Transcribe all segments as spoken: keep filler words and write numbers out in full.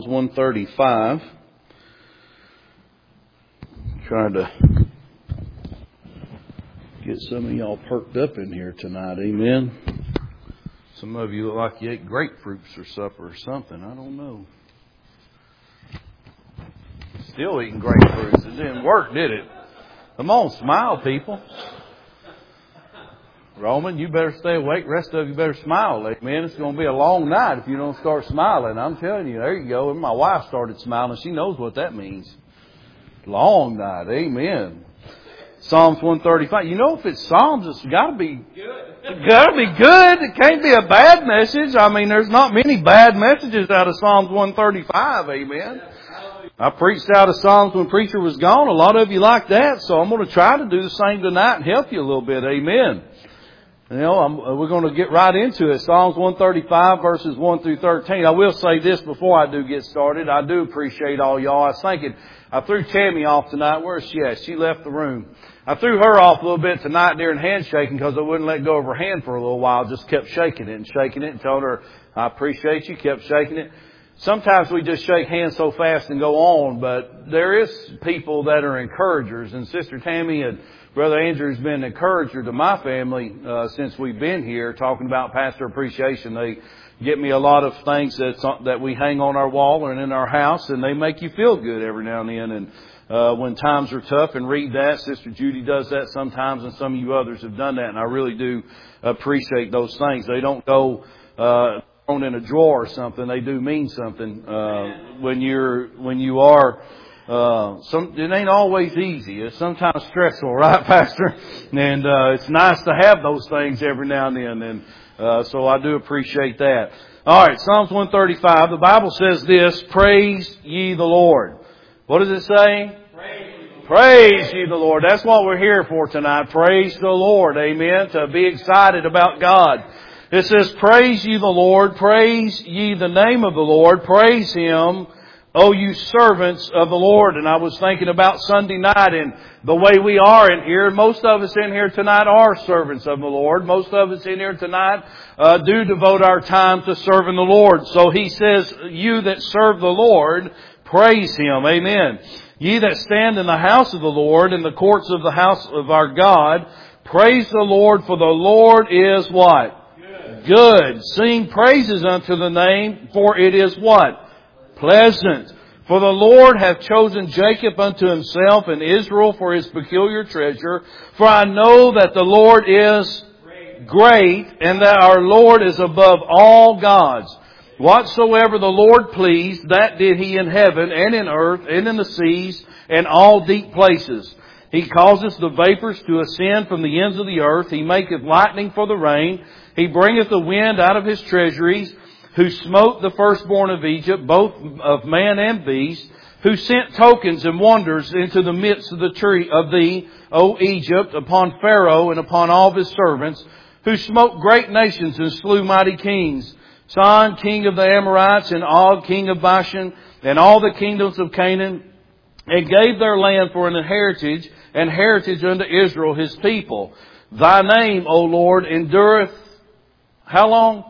one thirty-five. Trying to get some of y'all perked up in here tonight. Amen. Some of you look like you ate grapefruits for supper or something. I don't know. Still eating grapefruits. It didn't work, did it? Come on, smile, people. Roman, you better stay awake. Rest of you better smile. Man, it's going to be a long night if you don't start smiling. I'm telling you, there you go. And my wife started smiling. She knows what that means. Long night. Amen. Psalms one thirty-five. You know, if it's Psalms, it's got to be good. It's got to be good. It can't be a bad message. I mean, there's not many bad messages out of Psalms one thirty-five. Amen. I preached out of Psalms when preacher was gone. A lot of you like that. So I'm going to try to do the same tonight and help you a little bit. Amen. You know, I'm, we're going to get right into it. Psalms one thirty-five verses one through thirteen. I will say this before I do get started. I do appreciate all y'all. I was thinking, I threw Tammy off tonight. Where's she at? She left the room. I threw her off a little bit tonight during handshaking because I wouldn't let go of her hand for a little while. Just kept shaking it and shaking it and told her, I appreciate you. Kept shaking it. Sometimes we just shake hands so fast and go on, but there is people that are encouragers. And Sister Tammy and Brother Andrew's been an encourager to my family uh, since we've been here talking about pastor appreciation. They get me a lot of things that that we hang on our wall and in our house, and they make you feel good every now and then. And uh, when times are tough, and read that. Sister Judy does that sometimes, and some of you others have done that, and I really do appreciate those things. They don't go uh, thrown in a drawer or something. They do mean something uh, when you're when you are. Uh, some, it ain't always easy. It's sometimes stressful, right, Pastor? And, uh, it's nice to have those things every now and then. And, uh, so I do appreciate that. All right. Psalms one thirty-five. The Bible says this, praise ye the Lord. What does it say? Praise, praise ye the Lord. That's what we're here for tonight. Praise the Lord. Amen. To be excited about God. It says, praise ye the Lord. Praise ye the name of the Lord. Praise Him. O you servants of the Lord. And I was thinking about Sunday night and the way we are in here. Most of us in here tonight are servants of the Lord. Most of us in here tonight uh, do devote our time to serving the Lord. So He says, you that serve the Lord, praise Him. Amen. Ye that stand in the house of the Lord, in the courts of the house of our God, praise the Lord, for the Lord is what? Good. Good. Sing praises unto the name, for it is what? Pleasant. For the Lord hath chosen Jacob unto Himself, and Israel for His peculiar treasure. For I know that the Lord is great, and that our Lord is above all gods. Whatsoever the Lord pleased, that did He in heaven, and in earth, and in the seas, and all deep places. He causeth the vapors to ascend from the ends of the earth. He maketh lightning for the rain. He bringeth the wind out of His treasuries. Who smote the firstborn of Egypt, both of man and beast, who sent tokens and wonders into the midst of the tree of thee, O Egypt, upon Pharaoh and upon all of his servants, who smote great nations and slew mighty kings, Sihon, king of the Amorites, and Og, king of Bashan, and all the kingdoms of Canaan, and gave their land for an heritage, and heritage unto Israel his people. Thy name, O Lord, endureth how long?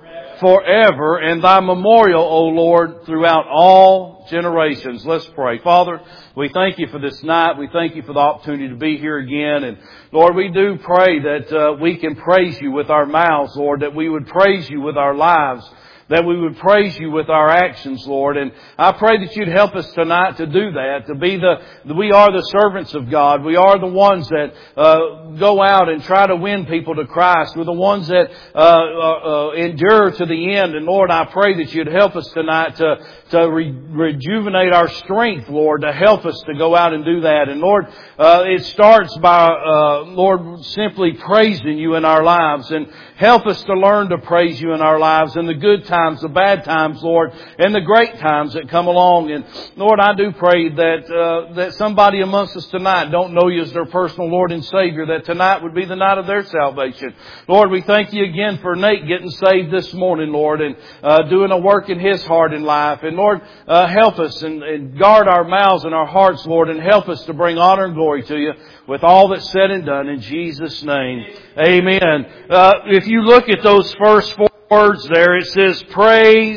Forever, and Thy memorial, O Lord, throughout all generations. Let's pray. Father, we thank You for this night. We thank You for the opportunity to be here again. And Lord, we do pray that uh, we can praise You with our mouths, Lord, that we would praise You with our lives, that we would praise You with our actions, Lord. And I pray that You'd help us tonight to do that, to be the, we are the servants of God. We are the ones that uh, go out and try to win people to Christ. We're the ones that uh, uh, uh, endure to the end. And Lord, I pray that You'd help us tonight to, to re- rejuvenate our strength, Lord, to help us to go out and do that. And Lord, uh, it starts by, uh, Lord, simply praising You in our lives. And help us to learn to praise You in our lives in the good times, the bad times, Lord, and the great times that come along. And Lord, I do pray that uh, that somebody amongst us tonight don't know You as their personal Lord and Savior, that tonight would be the night of their salvation. Lord, we thank You again for Nate getting saved this morning, Lord, and uh, doing a work in his heart and life. And Lord, uh, help us and, and guard our mouths and our hearts, Lord, and help us to bring honor and glory to You with all that's said and done in Jesus' name. Amen. Uh, if you look at those first four words there, it says, praise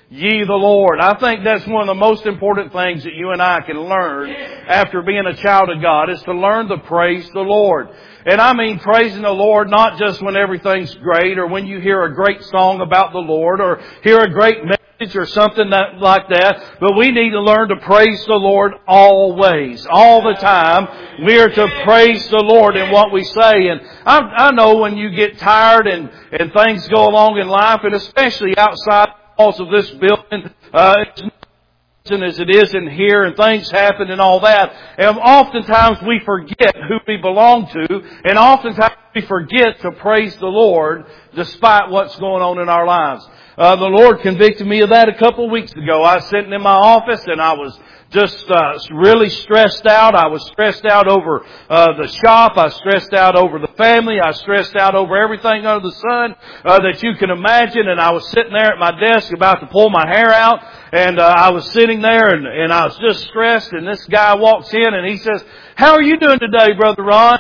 ye the Lord. I think that's one of the most important things that you and I can learn after being a child of God, is to learn to praise the Lord. And I mean praising the Lord not just when everything's great, or when you hear a great song about the Lord, or hear a great message or something that, like that, but we need to learn to praise the Lord always, all the time. We are to praise the Lord in what we say. And I, I know when you get tired and, and things go along in life, and especially outside walls of this building, uh, as it is in here, and things happen and all that. And oftentimes we forget who we belong to, and oftentimes we forget to praise the Lord despite what's going on in our lives. Uh, the Lord convicted me of that a couple of weeks ago. I was sitting in my office and I was just uh, really stressed out. I was stressed out over uh, the shop. I was stressed out over the family. I was stressed out over everything under the sun uh, that you can imagine. And I was sitting there at my desk about to pull my hair out. And uh, I was sitting there and, and I was just stressed. And this guy walks in and he says, "How are you doing today, Brother Ron?"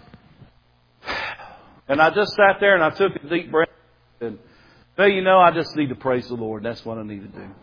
And I just sat there and I took a deep breath. And, well, you know, I just need to praise the Lord. That's what I need to do.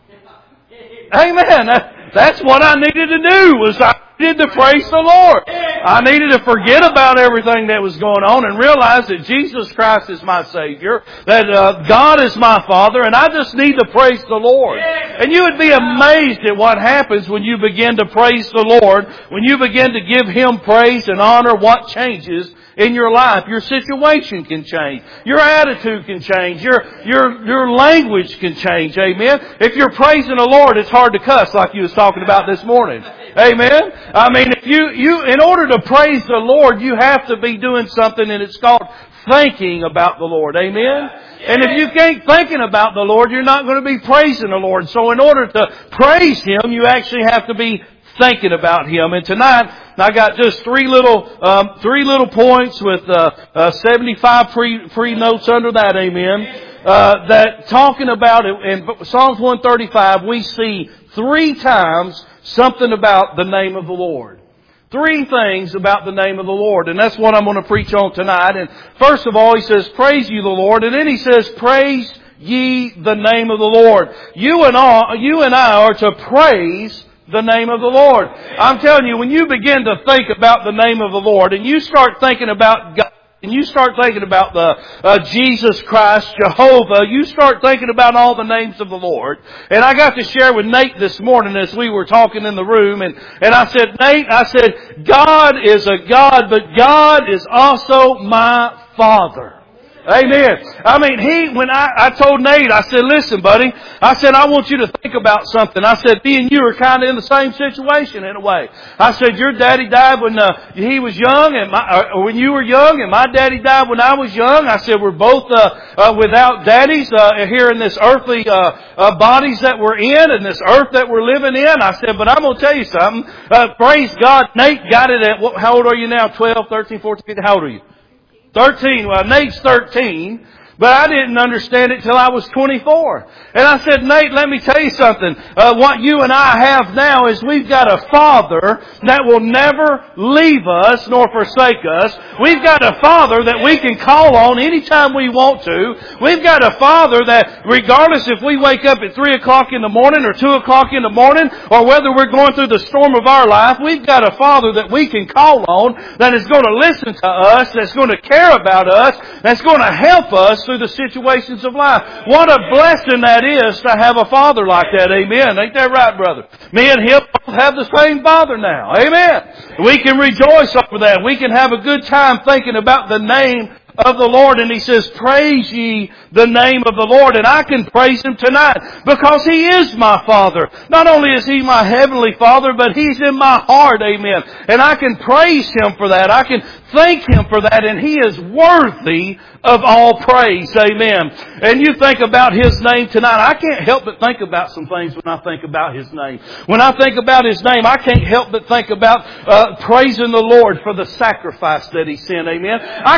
Amen. That's what I needed to do, was I needed to praise the Lord. I needed to forget about everything that was going on and realize that Jesus Christ is my Savior, that uh, God is my Father, and I just need to praise the Lord. And you would be amazed at what happens when you begin to praise the Lord, when you begin to give Him praise and honor, what changes in your life. Your situation can change. Your attitude can change. Your, your, your language can change. Amen. If you're praising the Lord, it's hard to cuss like you was talking about this morning. Amen. I mean, if you, you, in order to praise the Lord, you have to be doing something, and it's called thinking about the Lord. Amen. And if you ain't thinking about the Lord, you're not going to be praising the Lord. So in order to praise Him, you actually have to be thinking about Him. And tonight, I got just three little, um, three little points with, uh, uh, seventy-five free, free notes under that. Amen. Uh, that talking about it in Psalms one thirty-five, we see three times something about the name of the Lord. Three things about the name of the Lord. And that's what I'm going to preach on tonight. And first of all, He says, "Praise you, the Lord." And then He says, "Praise ye the name of the Lord." You and all, you and I are to praise the name of the Lord. I'm telling you, when you begin to think about the name of the Lord, and you start thinking about God, and you start thinking about the uh, Jesus Christ, Jehovah, you start thinking about all the names of the Lord. And I got to share with Nate this morning as we were talking in the room, and, and I said, "Nate, I said, God is a God, but God is also my Father." Amen. I mean, he, when I, I told Nate, I said, "Listen, buddy," I said, "I want you to think about something." I said, "Me and you are kind of in the same situation in a way." I said, "Your daddy died when uh, he was young, and my, or when you were young, and my daddy died when I was young." I said, "We're both uh, uh, without daddies uh, here in this earthly uh, uh, bodies that we're in, and this earth that we're living in." I said, "But I'm going to tell you something. Uh, praise God, Nate got it at, what, how old are you now? twelve, thirteen, fourteen, fifteen? How old are you?" thirteen. Well, Nate's thirteen. But I didn't understand it till I was twenty-four. And I said, "Nate, let me tell you something. Uh, what you and I have now is we've got a Father that will never leave us nor forsake us. We've got a Father that we can call on anytime we want to. We've got a Father that regardless if we wake up at three o'clock in the morning or two o'clock in the morning, or whether we're going through the storm of our life, we've got a Father that we can call on, that is going to listen to us, that's going to care about us, that's going to help us through the situations of life." What a blessing that is to have a Father like that. Amen. Ain't that right, brother? Me and him both have the same Father now. Amen. We can rejoice over that. We can have a good time thinking about the name of the Lord. And He says, "Praise ye the name of the Lord." And I can praise Him tonight because He is my Father. Not only is He my Heavenly Father, but He's in my heart. Amen. And I can praise Him for that. I can thank Him for that. And He is worthy of all praise. Amen. And you think about His name tonight. I can't help but think about some things when I think about His name. When I think about His name, I can't help but think about uh, praising the Lord for the sacrifice that He sent. Amen. I can't help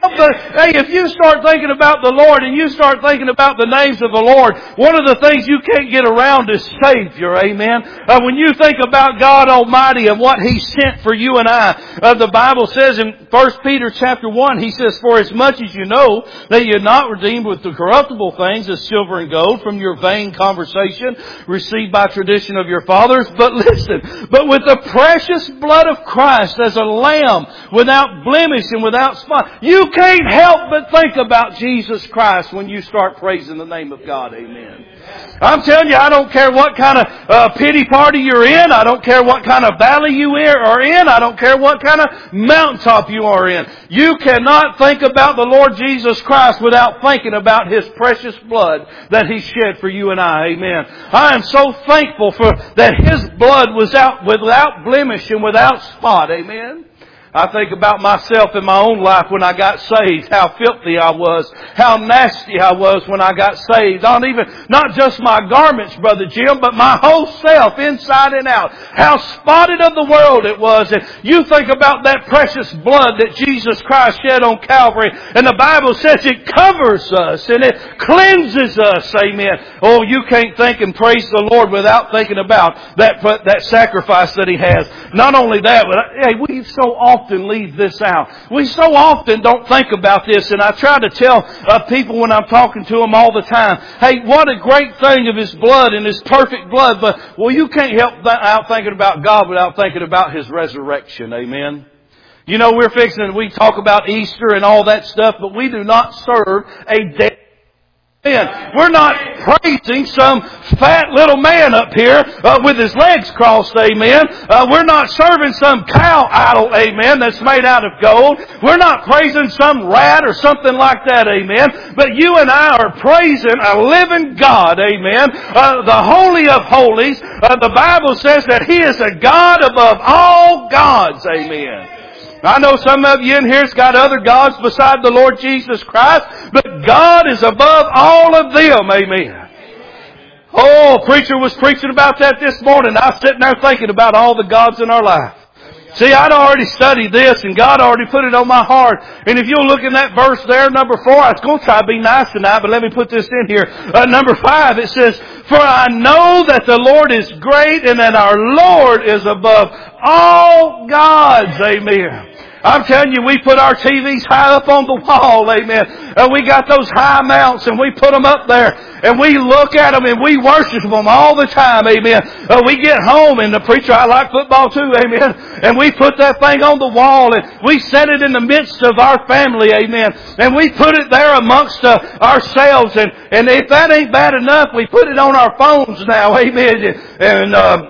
help but, hey, if you start thinking about the Lord and you start thinking about the names of the Lord, one of the things you can't get around is Savior, amen. Uh, when you think about God Almighty and what He sent for you and I, uh, the Bible says in First Peter chapter one, He says, for as much as you know that you're not redeemed with the corruptible things as silver and gold from your vain conversation received by tradition of your fathers, but listen, but with the precious blood of Christ as a lamb without blemish and without spot. You can't help but think about Jesus Christ when you start praising the name of God. Amen. I'm telling you, I don't care what kind of uh, pity party you're in. I don't care what kind of valley you are in. I don't care what kind of mountaintop you are in. You cannot think about the Lord Jesus Christ without thinking about His precious blood that He shed for you and I. Amen. I am so thankful for that His blood was out without blemish and without spot. Amen. I think about myself in my own life when I got saved, how filthy I was, how nasty I was when I got saved. Not even, not just my garments, Brother Jim, but my whole self, inside and out. How spotted of the world it was. And you think about that precious blood that Jesus Christ shed on Calvary, and the Bible says it covers us and it cleanses us. Amen. Oh, you can't think and praise the Lord without thinking about that, that sacrifice that He has. Not only that, but hey, we so often often leave this out. We so often don't think about this, and I try to tell uh, people when I'm talking to them all the time, hey, what a great thing of His blood and His perfect blood, but, well, you can't help th- out thinking about God without thinking about His resurrection. Amen. You know, we're fixing, we talk about Easter and all that stuff, but we do not serve a dead man. We're not praising some fat little man up here uh, with his legs crossed, amen. Uh, we're not serving some cow idol, amen, that's made out of gold. We're not praising some rat or something like that, amen. But you and I are praising a living God, amen. Uh, the Holy of Holies. Uh, the Bible says that He is a God above all gods, amen. I know some of you in here has got other gods beside the Lord Jesus Christ, but God is above all of them. Amen. Oh, preacher was preaching about that this morning. I was sitting there thinking about all the gods in our life. See, I'd already studied this and God already put it on my heart. And if you'll look in that verse there, number four, I was going to try to be nice tonight, but let me put this in here. Uh, number five, it says, for I know that the Lord is great and that our Lord is above all gods. Amen. I'm telling you, we put our T Vs high up on the wall, amen. And we got those high mounts and we put them up there and we look at them and we worship them all the time, amen. Uh, we get home and the preacher, I like football too, amen. And we put that thing on the wall and we set it in the midst of our family, amen. And we put it there amongst uh, ourselves, and, and if that ain't bad enough, we put it on our phones now, amen. And, um,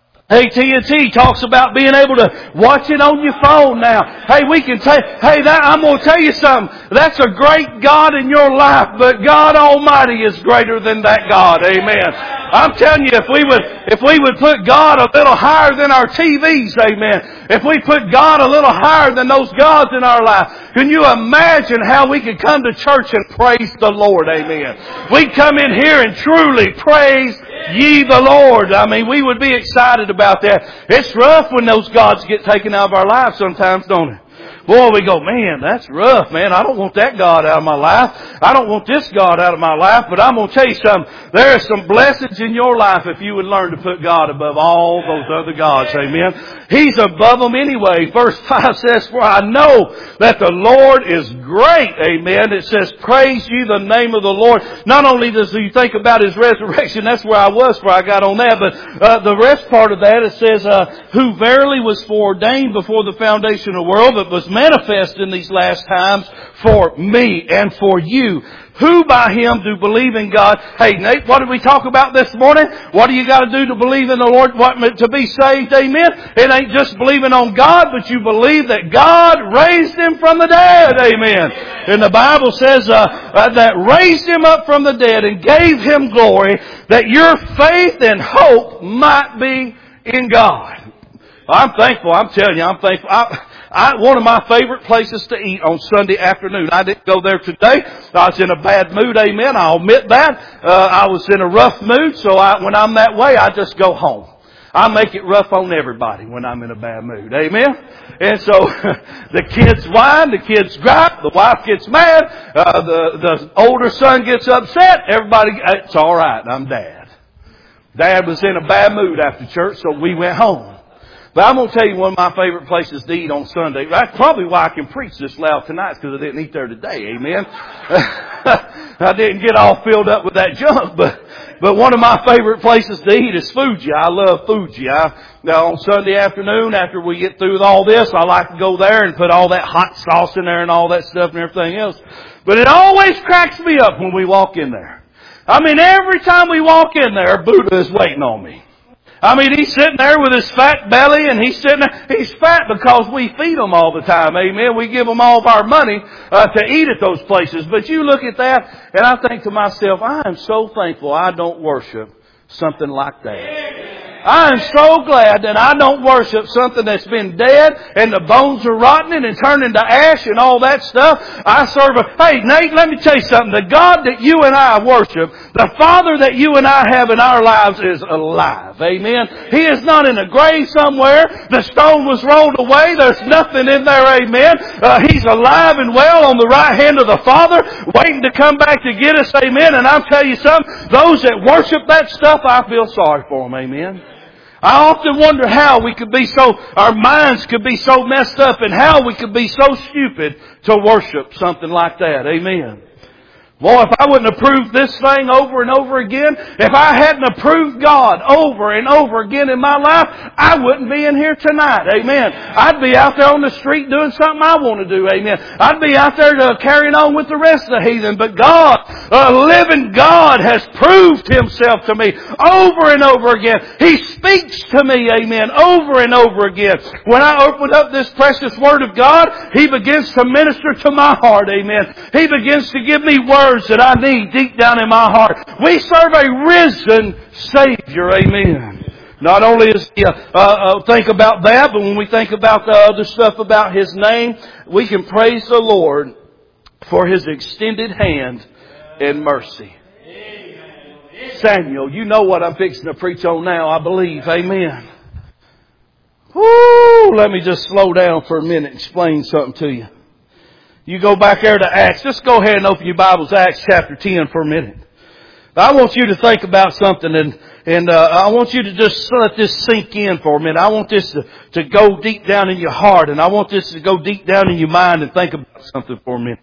A T and T talks about being able to watch it on your phone now. Hey, we can take, hey, that, I'm going to tell you something. That's a great God in your life, but God Almighty is greater than that God. Amen. I'm telling you, if we would, if we would put God a little higher than our T Vs, amen. If we put God a little higher than those gods in our life, can you imagine how we could come to church and praise the Lord? Amen. We'd come in here and truly praise ye the Lord. I mean, we would be excited about that. It's rough when those gods get taken out of our lives sometimes, don't it? Boy, we go, man, that's rough, man. I don't want that God out of my life. I don't want this God out of my life. But I'm going to tell you something. There are some blessings in your life if you would learn to put God above all those other gods. Amen. He's above them anyway. Verse five says, for I know that the Lord is great. Amen. It says, praise ye the name of the Lord. Not only does he think about His resurrection, that's where I was before I got on that, but uh, the rest part of that, it says, uh, who verily was foreordained before the foundation of the world, but was manifest in these last times for me and for you, who by Him do believe in God. Hey, Nate, what did we talk about this morning? What do you got to do to believe in the Lord what, to be saved? Amen. It ain't just believing on God, but you believe that God raised Him from the dead. Amen. And the Bible says uh, uh, that raised Him up from the dead and gave Him glory, that your faith and hope might be in God. I'm thankful. I'm telling you, I'm thankful. I, I, one of my favorite places to eat on Sunday afternoon. I didn't go there today. I was in a bad mood, amen. I'll admit that. Uh, I was in a rough mood, so I, when I'm that way, I just go home. I make it rough on everybody when I'm in a bad mood. Amen? And so, the kids whine, the kids gripe, the wife gets mad, uh, the, the older son gets upset, everybody, it's alright, I'm Dad. Dad was in a bad mood after church, so we went home. But I'm going to tell you one of my favorite places to eat on Sunday. That's probably why I can preach this loud tonight, because I didn't eat there today. Amen. I didn't get all filled up with that junk, but but one of my favorite places to eat is Fuji. I love Fuji. I, now on Sunday afternoon, after we get through with all this, I like to go there and put all that hot sauce in there and all that stuff and everything else. But it always cracks me up when we walk in there. I mean, every time we walk in there, Buddha is waiting on me. I mean, he's sitting there with his fat belly, and he's sitting there. He's fat because we feed him all the time. Amen. We give him all of our money uh, to eat at those places. But you look at that, and I think to myself, I am so thankful I don't worship something like that. I am so glad that I don't worship something that's been dead and the bones are rotting and turning to ash and all that stuff. I serve a, hey Nate, let me tell you something. The God that you and I worship, the Father that you and I have in our lives is alive. Amen. He is not in a grave somewhere. The stone was rolled away. There's nothing in there. Amen. Uh, he's alive and well on the right hand of the Father, waiting to come back to get us. Amen. And I'll tell you something. Those that worship that stuff, I feel sorry for them. Amen. I often wonder how we could be so, our minds could be so messed up and how we could be so stupid to worship something like that. Amen. Boy, if I wouldn't have proved this thing over and over again, if I hadn't approved God over and over again in my life, I wouldn't be in here tonight. Amen. I'd be out there on the street doing something I want to do. Amen. I'd be out there to, carrying on with the rest of the heathen. But God, a living God, has proved Himself to me over and over again. He speaks to me, amen, over and over again. When I open up this precious Word of God, He begins to minister to my heart. Amen. He begins to give me words that I need deep down in my heart. We serve a risen Savior. Amen. Not only is He, uh, uh, think about that, but when we think about the other stuff about His name, we can praise the Lord for His extended hand and mercy. Samuel, you know what I'm fixing to preach on now, I believe. Amen. Woo! Let me just slow down for a minute and explain something to you. You go back there to Acts. Just go ahead and open your Bibles, Acts chapter ten for a minute. I want you to think about something, and and uh, I want you to just let this sink in for a minute. I want this to, to go deep down in your heart, and I want this to go deep down in your mind and think about something for a minute.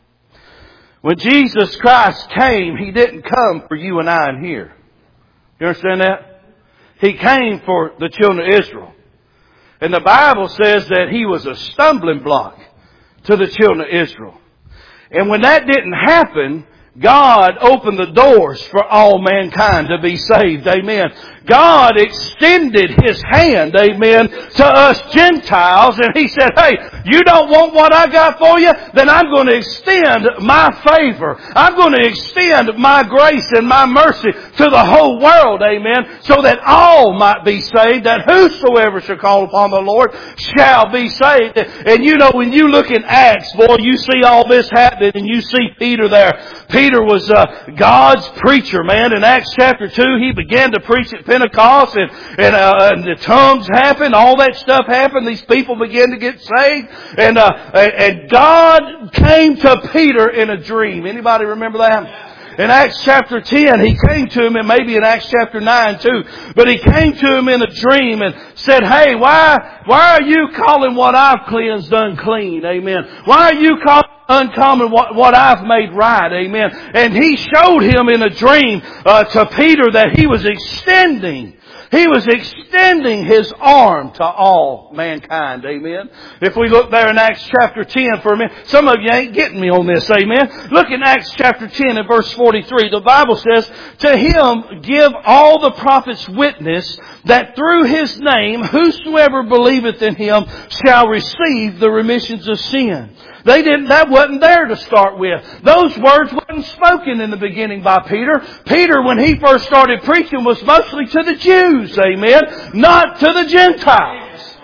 When Jesus Christ came, He didn't come for you and I in here. You understand that? He came for the children of Israel. And the Bible says that He was a stumbling block to the children of Israel. And when that didn't happen, God opened the doors for all mankind to be saved. Amen. God extended His hand, amen, to us Gentiles. And He said, hey, you don't want what I got for you? Then I'm going to extend my favor. I'm going to extend my grace and my mercy to the whole world, amen, so that all might be saved, that whosoever shall call upon the Lord shall be saved. And you know, when you look in Acts, boy, you see all this happening, and you see Peter there. Peter was uh, God's preacher, man. In Acts chapter two, he began to preach at Pentecost, and and, uh, and the tongues happened, all that stuff happened. These people began to get saved, and uh, and God came to Peter in a dream. Anybody remember that? In Acts chapter ten, He came to him, and maybe in Acts chapter nine too, but He came to him in a dream and said, hey, why, why are you calling what I've cleansed unclean? Amen. Why are you calling uncommon what, what I've made right? Amen. And He showed him in a dream uh, to Peter that He was extending He was extending His arm to all mankind. Amen. If we look there in Acts chapter ten for a minute, some of you ain't getting me on this. Amen. Look in Acts chapter ten and verse forty-three. The Bible says, to Him give all the prophets witness that through His name whosoever believeth in Him shall receive the remissions of sin. They didn't, that wasn't there to start with. Those words weren't spoken in the beginning by Peter. Peter, when he first started preaching, was mostly to the Jews, amen, not to the Gentiles.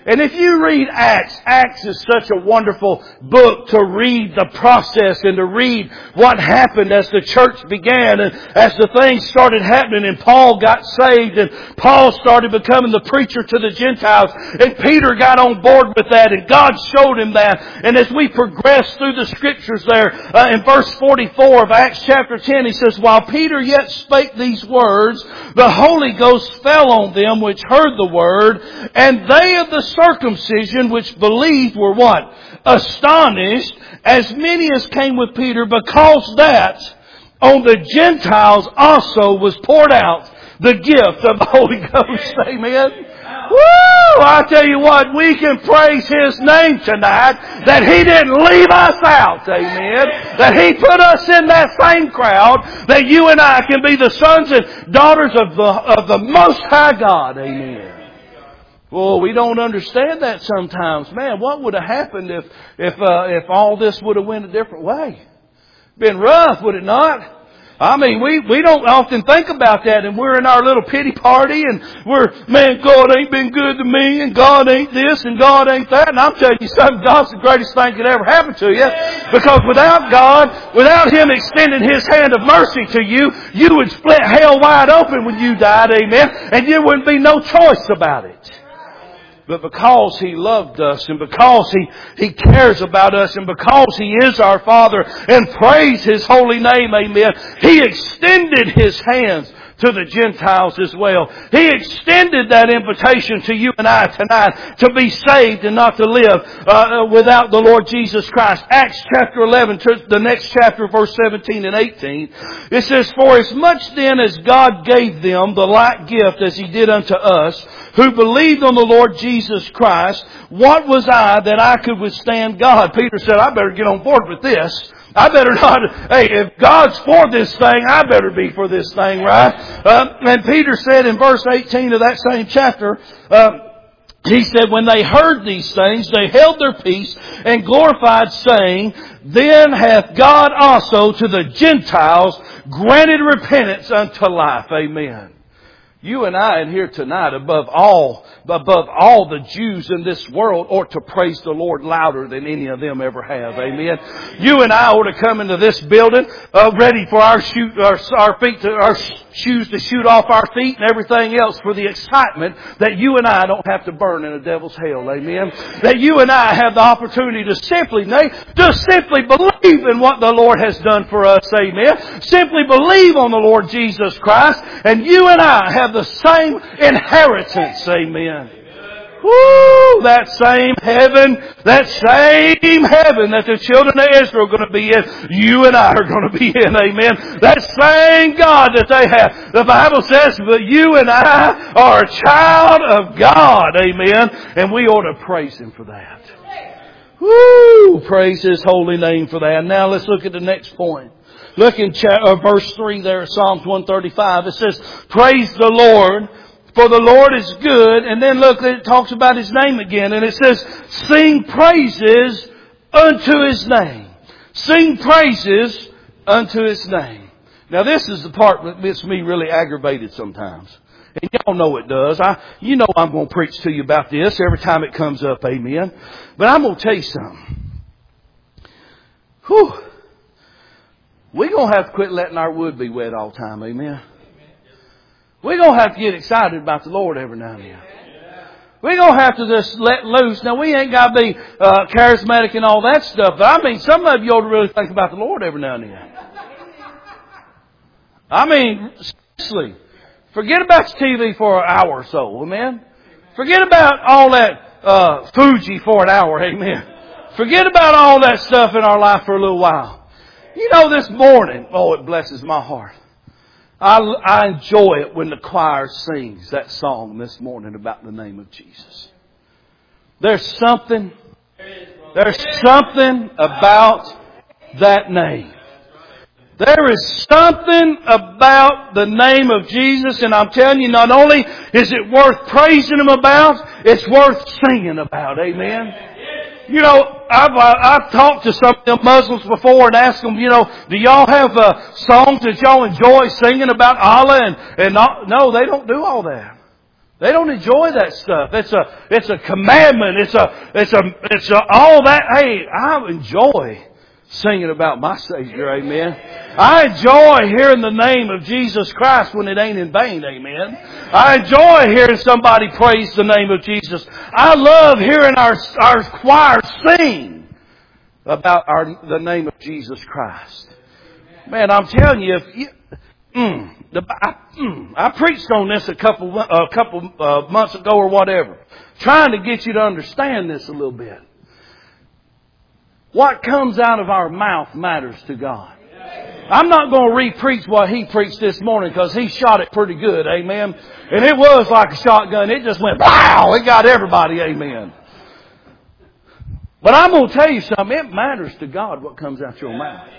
And if you read Acts, Acts is such a wonderful book to read the process and to read what happened as the church began and as the things started happening and Paul got saved and Paul started becoming the preacher to the Gentiles and Peter got on board with that and God showed him that. And as we progress through the scriptures there, uh, in verse forty-four of Acts chapter ten, he says, while Peter yet spake these words, the Holy Ghost fell on them which heard the word, and they of the circumcision which believed were what? Astonished, as many as came with Peter, because that on the Gentiles also was poured out the gift of the Holy Ghost. Amen. Woo! I tell you what, we can praise His name tonight that He didn't leave us out. Amen. That He put us in that same crowd, that you and I can be the sons and daughters of the, of the Most High God. Amen. Well, we don't understand that sometimes. Man, what would have happened if if uh, if all this would have went a different way? Been rough, would it not? I mean, we, we don't often think about that, and we're in our little pity party, and we're, man, God ain't been good to me, and God ain't this, and God ain't that. And I'm telling you something, God's the greatest thing that ever happened to you. Because without God, without Him extending His hand of mercy to you, you would split hell wide open when you died, amen? And there wouldn't be no choice about it. But because He loved us and because He, He cares about us and because He is our Father and praise His holy name, amen, He extended His hands to the Gentiles as well. He extended that invitation to you and I tonight to be saved and not to live uh, without the Lord Jesus Christ. Acts chapter eleven, the next chapter, verse seventeen and eighteen. It says, for as much then as God gave them the like gift as He did unto us, who believed on the Lord Jesus Christ, what was I that I could withstand God? Peter said, I better get on board with this. I better not, hey, if God's for this thing, I better be for this thing, right? Uh, and Peter said in verse eighteen of that same chapter, uh, he said, when they heard these things, they held their peace and glorified, saying, then hath God also to the Gentiles granted repentance unto life. Amen. You and I in here tonight, above all, above all the Jews in this world, ought to praise the Lord louder than any of them ever have. Amen. You and I ought to come into this building uh, ready for our shoot, our, our feet, to, our shoes to shoot off our feet and everything else for the excitement that you and I don't have to burn in a devil's hell. Amen. That you and I have the opportunity to simply, to simply believe in what the Lord has done for us. Amen. Simply believe on the Lord Jesus Christ, and you and I have the same inheritance. Amen. Woo! That same heaven, that same heaven that the children of Israel are going to be in, you and I are going to be in. Amen. That same God that they have. The Bible says that you and I are a child of God. Amen. And we ought to praise Him for that. Woo! Praise His holy name for that. Now let's look at the next point. Look in cha- uh, verse three there of Psalms one thirty-five. It says, praise the Lord, for the Lord is good. And then look, it talks about His name again. And it says, sing praises unto His name. Sing praises unto His name. Now this is the part that gets me really aggravated sometimes. And y'all know it does. I, you know I'm going to preach to you about this every time it comes up. Amen. But I'm going to tell you something. Whew. We're going to have to quit letting our wood be wet all the time. Amen. We're going to have to get excited about the Lord every now and then. We're going to have to just let loose. Now, we ain't got to be uh, charismatic and all that stuff. But I mean, some of you ought to really think about the Lord every now and then. I mean, seriously. Forget about T V for an hour or so. Amen. Forget about all that uh, Fuji for an hour. Amen. Forget about all that stuff in our life for a little while. You know, this morning, oh, it blesses my heart. I, I enjoy it when the choir sings that song this morning about the name of Jesus. There's something, there's something about that name. There is something about the name of Jesus, and I'm telling you, not only is it worth praising Him about, it's worth singing about. Amen. You know, I've, I've talked to some of the Muslims before and asked them, you know, do y'all have uh, songs that y'all enjoy singing about Allah? And, and not, no, they don't do all that. They don't enjoy that stuff. It's a, it's a commandment. It's a, it's a, it's a, all that. Hey, I enjoy singing about my Savior. Amen. I enjoy hearing the name of Jesus Christ when it ain't in vain. Amen. I enjoy hearing somebody praise the name of Jesus. I love hearing our, our choir sing about our, the name of Jesus Christ. Man, I'm telling you, if you, mm, the, I, mm, I preached on this a couple, a couple uh, months ago or whatever, trying to get you to understand this a little bit. What comes out of our mouth matters to God. I'm not going to re-preach what he preached this morning because he shot it pretty good, amen. And it was like a shotgun. It just went, wow, it got everybody, amen. But I'm going to tell you something. It matters to God what comes out your mouth.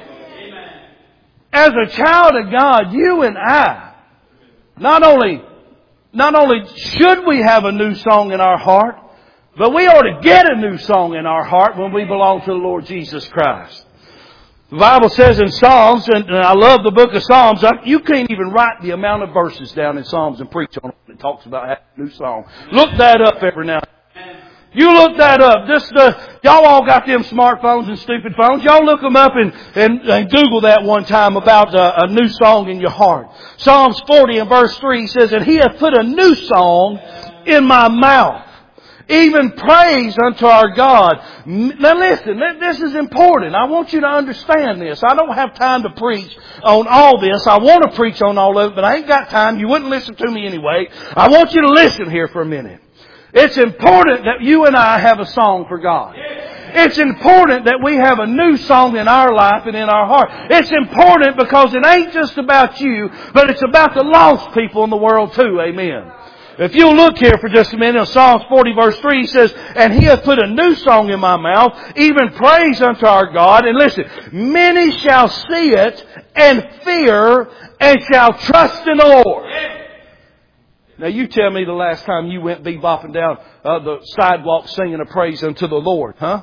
As a child of God, you and I, not only, not only should we have a new song in our heart, but we ought to get a new song in our heart when we belong to the Lord Jesus Christ. The Bible says in Psalms, and I love the book of Psalms, you can't even write the amount of verses down in Psalms and preach on it. It talks about having a new song. Look that up every now and then. You look that up. Just uh, y'all all got them smartphones and stupid phones. Y'all look them up and, and, and Google that one time about a, a new song in your heart. Psalms forty and verse three says, and He hath put a new song in my mouth, even praise unto our God. Now listen, this is important. I want you to understand this. I don't have time to preach on all this. I want to preach on all of it, but I ain't got time. You wouldn't listen to me anyway. I want you to listen here for a minute. It's important that you and I have a song for God. It's important that we have a new song in our life and in our heart. It's important because it ain't just about you, but it's about the lost people in the world too. Amen. If you'll look here for just a minute, in Psalms forty verse three, he says, and He hath put a new song in my mouth, even praise unto our God. And listen, many shall see it and fear and shall trust in the Lord. Now you tell me the last time you went bebopping down uh, the sidewalk singing a praise unto the Lord, huh?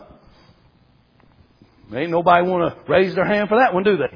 Ain't nobody want to raise their hand for that one, do they?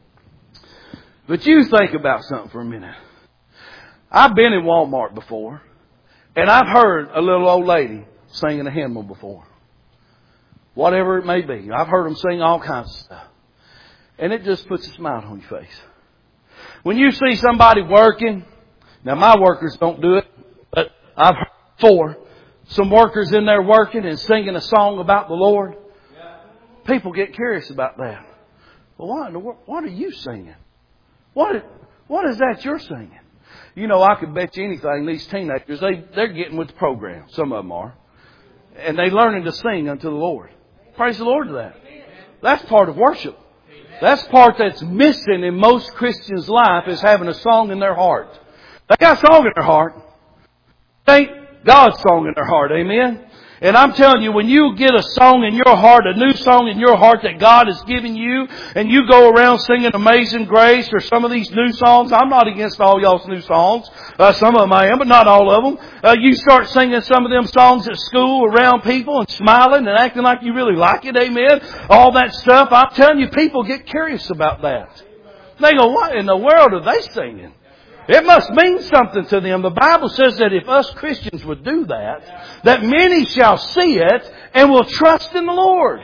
But you think about something for a minute. I've been in Walmart before, and I've heard a little old lady singing a hymn before. Whatever it may be. I've heard them sing all kinds of stuff. And it just puts a smile on your face. When you see somebody working, now my workers don't do it, but I've heard before, some workers in there working and singing a song about the Lord. People get curious about that. Well, what in the world, what are you singing? What, what is that you're singing? You know, I could bet you anything, these teenagers, they, they're getting with the program. Some of them are. And they're learning to sing unto the Lord. Praise the Lord to that. That's part of worship. That's part that's missing in most Christians' life is having a song in their heart. They got a song in their heart. They ain't God's song in their heart. Amen? And I'm telling you, when you get a song in your heart, a new song in your heart that God has given you, and you go around singing Amazing Grace or some of these new songs, I'm not against all y'all's new songs. Uh, some of them I am, but not all of them. Uh, you start singing some of them songs at school around people and smiling and acting like you really like it, amen? All that stuff. I'm telling you, people get curious about that. They go, what in the world are they singing? It must mean something to them. The Bible says that if us Christians would do that, that many shall see it and will trust in the Lord.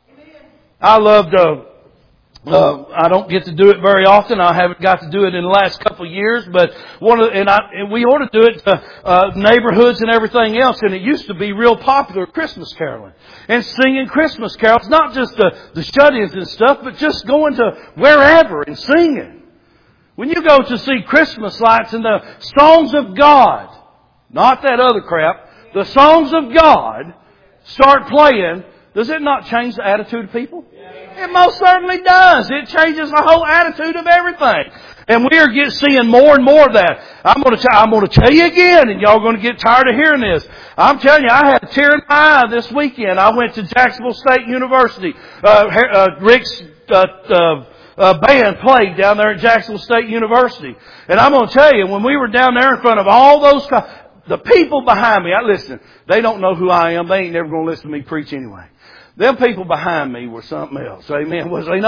I loved, uh, uh, I don't get to do it very often. I haven't got to do it in the last couple of years, but one of, and, I, and we ought to do it to uh, neighborhoods and everything else. And it used to be real popular, Christmas caroling and singing Christmas carols, not just the, the shut-ins and stuff, but just going to wherever and singing. When you go to see Christmas lights and the songs of God, not that other crap, the songs of God start playing, does it not change the attitude of people? It most certainly does. It changes the whole attitude of everything. And we are get, seeing more and more of that. I'm going to tell, I'm going to tell you again, and y'all are going to get tired of hearing this. I'm telling you, I had a tear in my eye this weekend. I went to Jacksonville State University. Uh, uh, Rick's uh, uh, Uh, band played down there at Jacksonville State University. And I'm going to tell you, when we were down there in front of all those, the people behind me, I listen, they don't know who I am. They ain't never going to listen to me preach anyway. Them people behind me were something else. Amen. Was they not?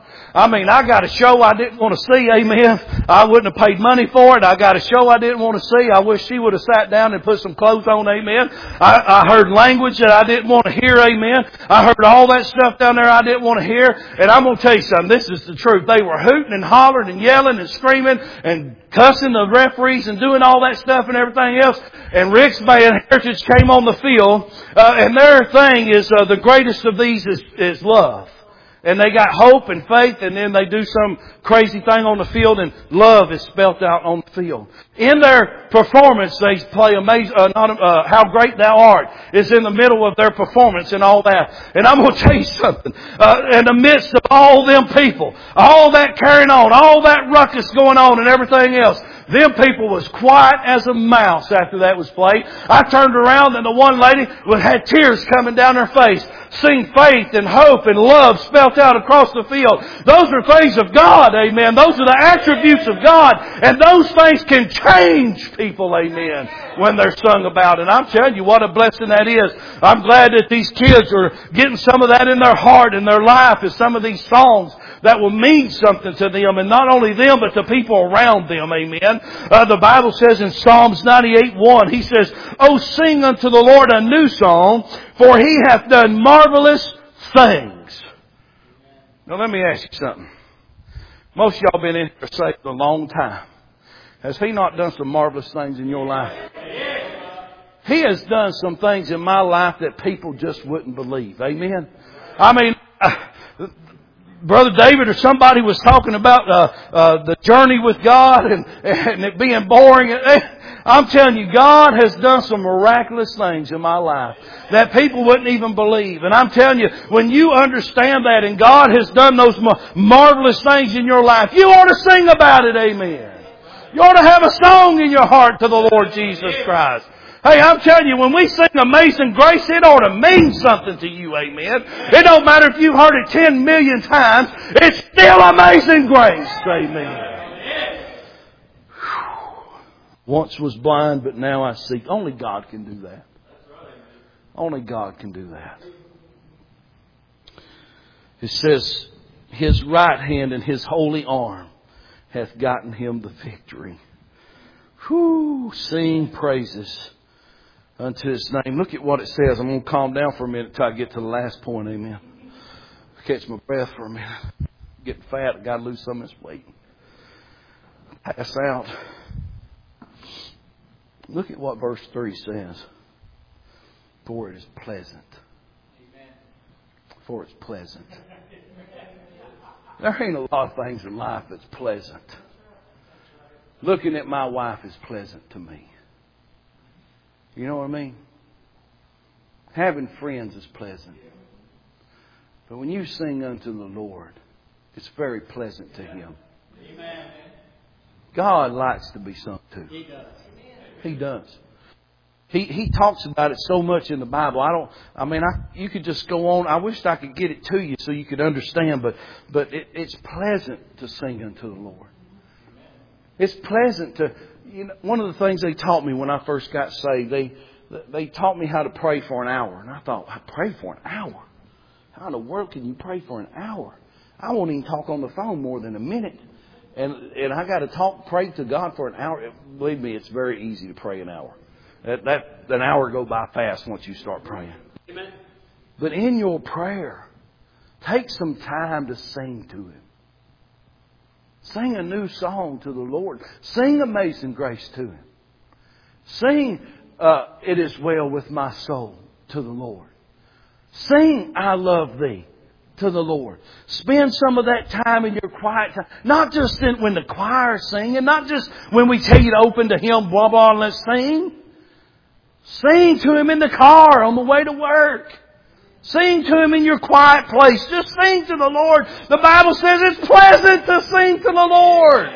I mean, I got a show I didn't want to see, amen. I wouldn't have paid money for it. I got a show I didn't want to see. I wish she would have sat down and put some clothes on, amen. I, I heard language that I didn't want to hear, amen. I heard all that stuff down there I didn't want to hear. And I'm going to tell you something, this is the truth. They were hooting and hollering and yelling and screaming and cussing the referees and doing all that stuff and everything else. And Rick's band, Heritage, came on the field, uh, and their thing is, uh, the greatest of these is, is love. And they got hope and faith, and then they do some crazy thing on the field, and love is spelt out on the field. In their performance, they play amazing, uh, not, uh, How Great Thou Art is in the middle of their performance and all that. And I'm going to tell you something. Uh, in the midst of all them people, all that carrying on, all that ruckus going on and everything else, them people was quiet as a mouse after that was played. I turned around and the one lady had tears coming down her face, seeing faith and hope and love spelt out across the field. Those are things of God, amen. Those are the attributes of God. And those things can change people, amen, when they're sung about. And I'm telling you what a blessing that is. I'm glad that these kids are getting some of that in their heart and their life as some of these songs that will mean something to them, and not only them, but the people around them, amen. Uh, the Bible says in Psalms ninety-eight one, He says, "Oh, sing unto the Lord a new song, for He hath done marvelous things." Now let me ask you something. Most of y'all been in here saved a long time. Has He not done some marvelous things in your life? He has done some things in my life that people just wouldn't believe. Amen. I mean, uh, Brother David or somebody was talking about uh, uh, the journey with God and, and it being boring. I'm telling you, God has done some miraculous things in my life that people wouldn't even believe. And I'm telling you, when you understand that and God has done those marvelous things in your life, you ought to sing about it, amen. You ought to have a song in your heart to the Lord Jesus Christ. Hey, I'm telling you, when we sing Amazing Grace, it ought to mean something to you, amen. It don't matter if you've heard it ten million times, it's still Amazing Grace, amen. Once was blind, but now I see. Only God can do that. Only God can do that. It says, His right hand and His holy arm hath gotten Him the victory. Whew, sing praises unto His name. Look at what it says. I'm going to calm down for a minute until I get to the last point. Amen. Catch my breath for a minute. Getting fat. I got to lose some of this weight. Pass out. Look at what verse three says. For it is pleasant. For it's pleasant. There ain't a lot of things in life that's pleasant. Looking at my wife is pleasant to me. You know what I mean? Having friends is pleasant. But when you sing unto the Lord, it's very pleasant to Him. God likes to be sung to. He does. He does. He He talks about it so much in the Bible. I don't. I mean, I you could just go on. I wish I could get it to you so you could understand. But but it, it's pleasant to sing unto the Lord. It's pleasant to. You know, one of the things they taught me when I first got saved, they they taught me how to pray for an hour, and I thought, I pray for an hour? How in the world can you pray for an hour? I won't even talk on the phone more than a minute, and and I got to talk, pray to God for an hour. Believe me, it's very easy to pray an hour. That, that an hour go by fast once you start praying. Amen. But in your prayer, take some time to sing to Him. Sing a new song to the Lord. Sing Amazing Grace to Him. Sing uh, It Is Well With My Soul to the Lord. Sing I Love Thee to the Lord. Spend some of that time in your quiet time. Not just in, when the choir is singing. Not just when we tell you to open to Him, blah, blah, and let's sing. Sing to Him in the car on the way to work. Sing to Him in your quiet place. Just sing to the Lord. The Bible says it's pleasant to sing to the Lord.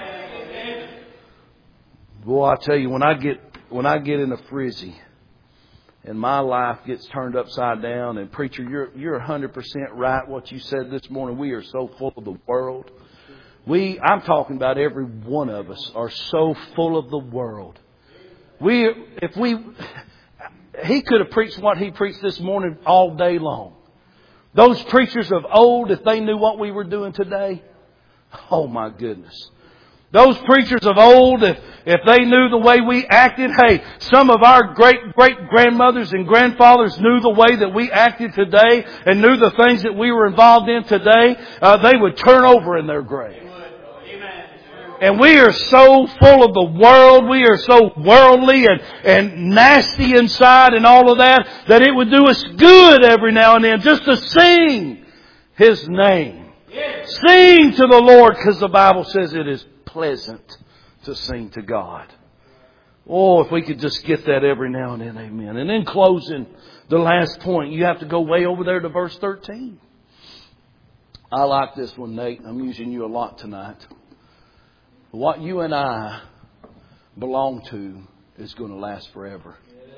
Boy, I tell you, when I get when I get in a frizzy and my life gets turned upside down, and preacher, you're you're a hundred percent right what you said this morning. We are so full of the world. We I'm talking about every one of us are so full of the world. We if we He could have preached what he preached this morning all day long. Those preachers of old, if they knew what we were doing today, oh my goodness. Those preachers of old, if, if they knew the way we acted, hey, some of our great great grandmothers and grandfathers knew the way that we acted today and knew the things that we were involved in today, uh, they would turn over in their grave. And we are so full of the world, we are so worldly and, and nasty inside and all of that, that it would do us good every now and then just to sing His name. Yes. Sing to the Lord, because the Bible says it is pleasant to sing to God. Oh, if we could just get that every now and then, amen. And in closing, the last point, you have to go way over there to verse thirteen. I like this one, Nate. I'm using you a lot tonight. What you and I belong to is going to last forever.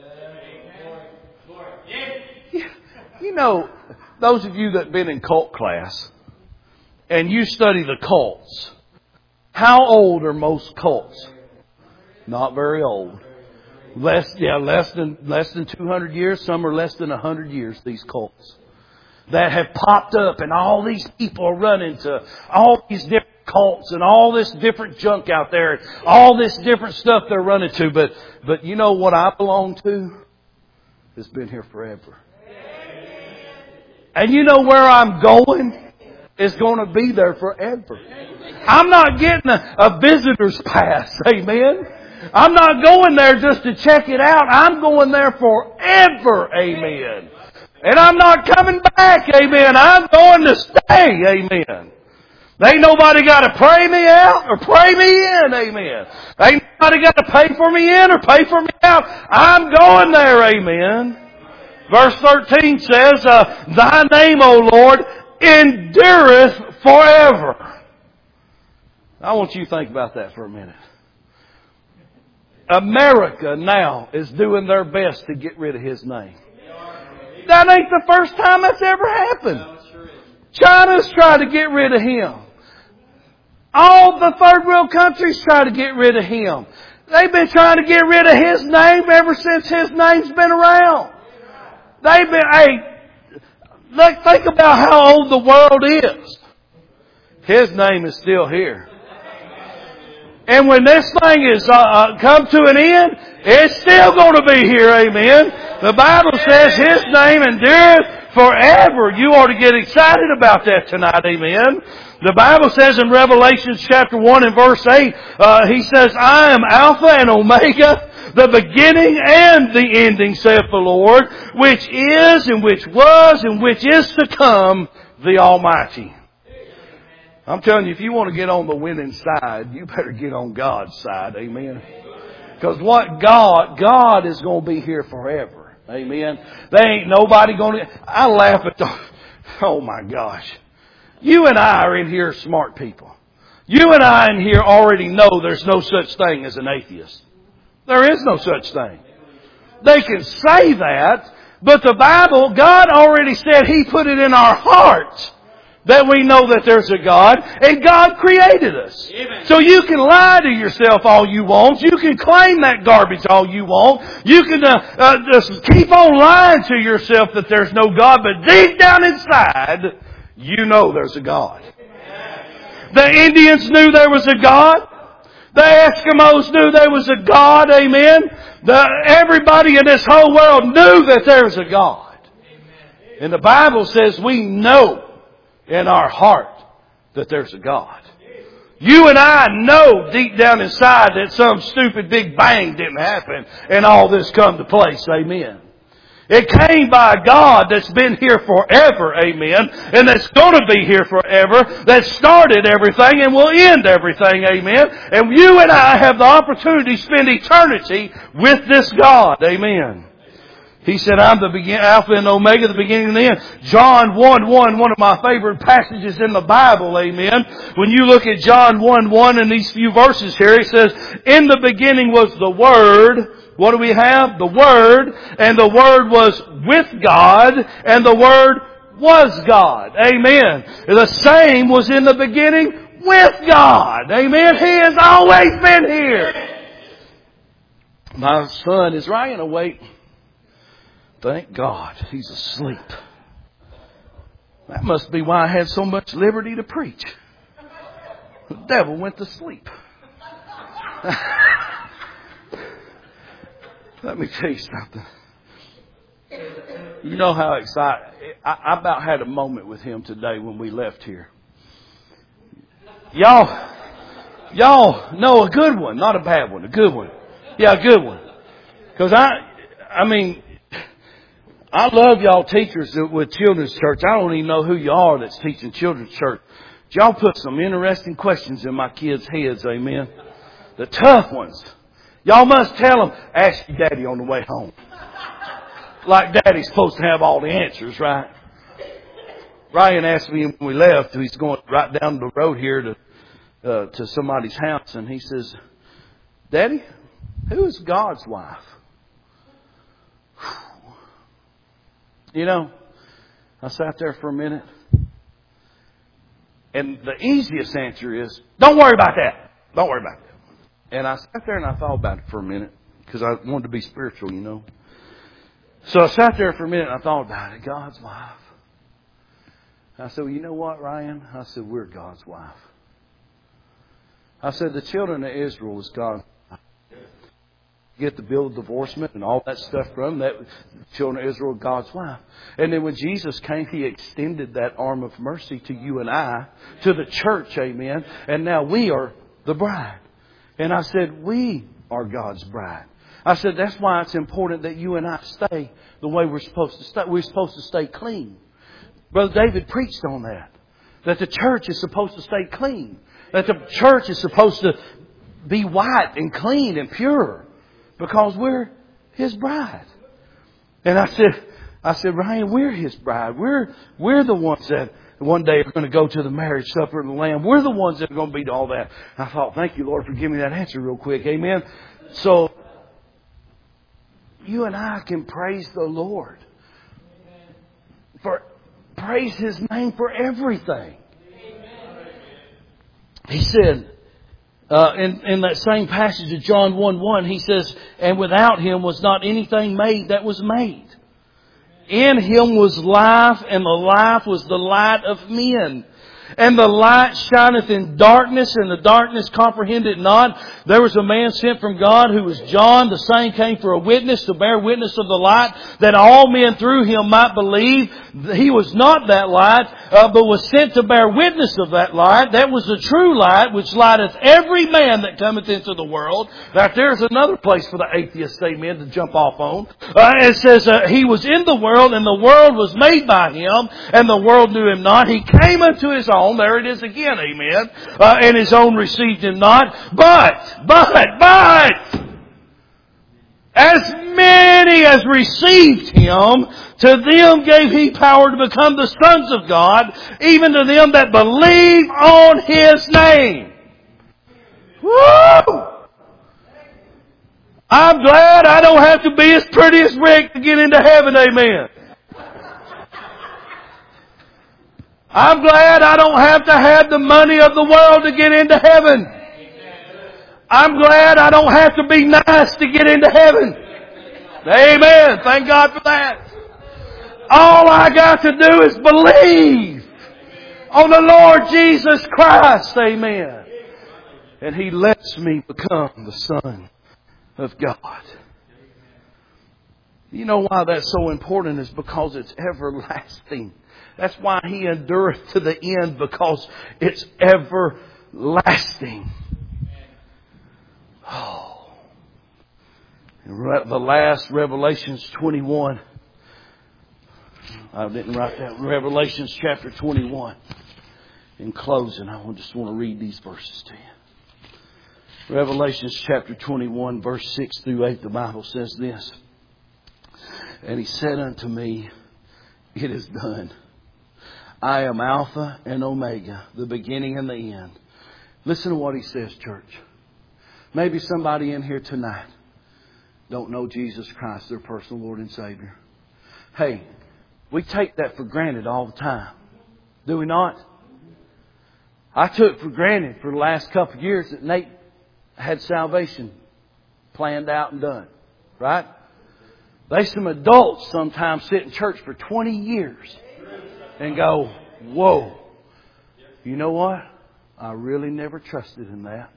You know, those of you that have been in cult class and you study the cults, how old are most cults? Not very old. Less, yeah, less than less than two hundred years. Some are less than one hundred years. These cults that have popped up, and all these people are running to all these different cults and all this different junk out there, all this different stuff they're running to. But but you know what I belong to has been here forever. And you know where I'm going is going to be there forever. I'm not getting a, a visitor's pass, amen. I'm not going there just to check it out. I'm going there forever, amen. And I'm not coming back, amen. I'm going to stay, amen. Ain't nobody got to pray me out or pray me in, amen. Ain't nobody got to pay for me in or pay for me out. I'm going there, amen. Verse thirteen says, uh, Thy name, O Lord, endureth forever. I want you to think about that for a minute. America now is doing their best to get rid of His name. That ain't the first time that's ever happened. China's trying to get rid of Him. All the third world countries try to get rid of Him. They've been trying to get rid of His name ever since His name's been around. They've been, hey, look, think about how old the world is. His name is still here. And when this thing is uh, uh, come to an end, it's still going to be here, amen. The Bible says His name endureth forever. You ought to get excited about that tonight, amen. The Bible says in Revelation chapter one and verse eight, uh, He says, I am Alpha and Omega, the beginning and the ending, saith the Lord, which is and which was and which is to come, the Almighty. I'm telling you, if you want to get on the winning side, you better get on God's side. Amen. Because what God, God is going to be here forever. Amen. There ain't nobody going to, I laugh at the, oh my gosh. You and I are in here smart people. You and I in here already know there's no such thing as an atheist. There is no such thing. They can say that, but the Bible, God already said He put it in our hearts that we know that there's a God, and God created us. Amen. So you can lie to yourself all you want. You can claim that garbage all you want. You can uh, uh, just keep on lying to yourself that there's no God, but deep down inside, you know there's a God. The Indians knew there was a God. The Eskimos knew there was a God. Amen. The, everybody in this whole world knew that there's a God. And the Bible says we know in our heart that there's a God. You and I know deep down inside that some stupid big bang didn't happen and all this come to place. Amen. It came by a God that's been here forever. Amen. And that's going to be here forever. That started everything and will end everything. Amen. And you and I have the opportunity to spend eternity with this God. Amen. He said, I'm the begin- Alpha and Omega, the beginning and the end. John one one, one of my favorite passages in the Bible, amen. When you look at John one one in these few verses here, it says, in the beginning was the Word. What do we have? The Word. And the Word was with God. And the Word was God. Amen. The same was in the beginning with God. Amen. He has always been here. My son is Ryan awake. Thank God he's asleep. That must be why I had so much liberty to preach. The devil went to sleep. Let me tell you something. You know how excited... I, I about had a moment with him today when we left here. Y'all... Y'all know a good one, not a bad one, a good one. Yeah, a good one. Because I... I mean... I love y'all teachers with children's church. I don't even know who you are that's teaching children's church. But y'all put some interesting questions in my kids' heads, amen. The tough ones. Y'all must tell them, ask your daddy on the way home. Like daddy's supposed to have all the answers, right? Ryan asked me when we left, he's going right down the road here to uh, to somebody's house, and he says, Daddy, who is God's wife? You know, I sat there for a minute. And the easiest answer is, don't worry about that. Don't worry about that. And I sat there and I thought about it for a minute. Because I wanted to be spiritual, you know. So I sat there for a minute and I thought about it. God's wife. I said, well, you know what, Ryan? I said, we're God's wife. I said, the children of Israel was God's wife. Get the bill of divorcement and all that stuff from that children of Israel, God's wife. And then when Jesus came, He extended that arm of mercy to you and I, to the church, amen. And now we are the bride. And I said, we are God's bride. I said, that's why it's important that you and I stay the way we're supposed to stay. We're supposed to stay clean. Brother David preached on that. That the church is supposed to stay clean. That the church is supposed to be white and clean and pure. Because we're His bride. And I said, I said, Ryan, we're His bride. We're, we're the ones that one day are going to go to the marriage supper of the Lamb. We're the ones that are going to be to all that. And I thought, thank you, Lord, for giving me that answer real quick. Amen. So, you and I can praise the Lord. For praise His name for everything. He said, Uh, in, in that same passage of John one one, He says, and without Him was not anything made that was made. In Him was life, and the life was the light of men. And the light shineth in darkness, and the darkness comprehended not. There was a man sent from God who was John. The same came for a witness, to bear witness of the light, that all men through him might believe. He was not that light, uh, but was sent to bear witness of that light. That was the true light, which lighteth every man that cometh into the world. Now, there's another place for the atheist, amen, to jump off on. Uh, it says, uh, He was in the world, and the world was made by Him, and the world knew Him not. He came unto His own. There it is again, amen. Uh, and His own received Him not. But, but, but, as many as received Him, to them gave He power to become the sons of God, even to them that believe on His name. Woo! I'm glad I don't have to be as pretty as Rick to get into heaven, amen. I'm glad I don't have to have the money of the world to get into heaven. I'm glad I don't have to be nice to get into heaven. Amen. Thank God for that. All I got to do is believe on the Lord Jesus Christ. Amen. And He lets me become the Son of God. You know why that's so important is because it's everlasting. That's why He endureth to the end, because it's everlasting. Oh. The last, Revelations twenty-one. I didn't write that. Revelations chapter twenty-one. In closing, I just want to read these verses to you. Revelations chapter twenty-one, verse six through eight, the Bible says this. And He said unto me, it is done. I am Alpha and Omega, the beginning and the end. Listen to what He says, church. Maybe somebody in here tonight don't know Jesus Christ, their personal Lord and Savior. Hey, we take that for granted all the time. Do we not? I took for granted for the last couple of years that Nate had salvation planned out and done. Right? There's some adults sometimes sit in church for twenty years. and go, whoa, you know what? I really never trusted in that.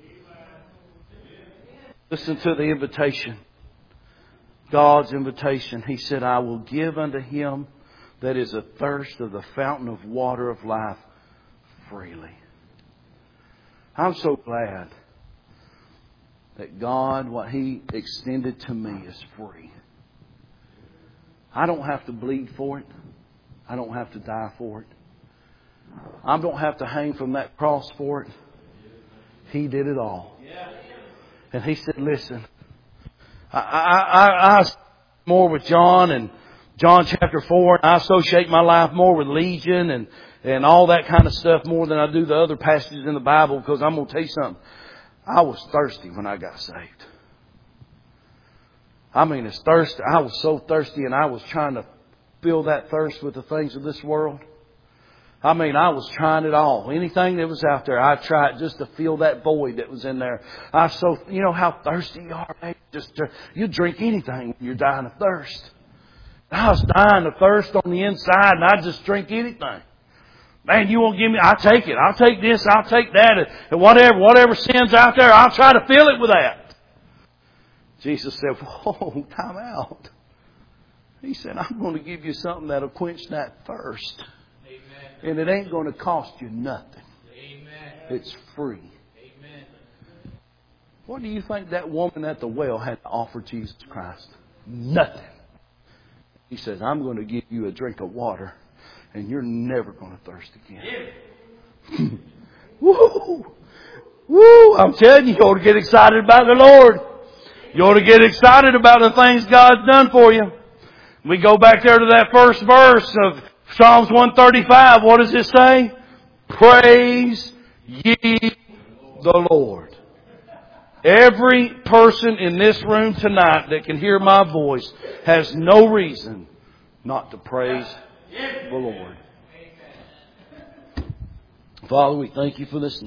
Listen to the invitation. God's invitation. He said, I will give unto him that is athirst of the fountain of water of life freely. I'm so glad that God, what He extended to me is free. I don't have to bleed for it. I don't have to die for it. I don't have to hang from that cross for it. He did it all. And He said, listen, I, I, I, I more with John and John chapter four, and I associate my life more with Legion and, and all that kind of stuff more than I do the other passages in the Bible, because I'm going to tell you something. I was thirsty when I got saved. I mean, it's thirsty. I was so thirsty, and I was trying to fill that thirst with the things of this world. I mean, I was trying it all. Anything that was out there, I tried just to fill that void that was in there. I so, you know how thirsty you are, man. Just to, you drink anything when you're dying of thirst. I was dying of thirst on the inside, and I just drink anything. Man, you won't give me, I'll take it. I'll take this, I'll take that, and whatever, whatever sin's out there, I'll try to fill it with that. Jesus said, whoa, time out. He said, I'm going to give you something that'll quench that thirst. Amen. And it ain't going to cost you nothing. Amen. It's free. Amen. What do you think that woman at the well had to offer Jesus Christ? Nothing. He says, I'm going to give you a drink of water, and you're never going to thirst again. Woo! Woo! I'm telling you, you ought to get excited about the Lord. You ought to get excited about the things God's done for you. We go back there to that first verse of Psalms one thirty-five. What does it say? Praise ye the Lord. Every person in this room tonight that can hear my voice has no reason not to praise the Lord. Father, we thank you for this night.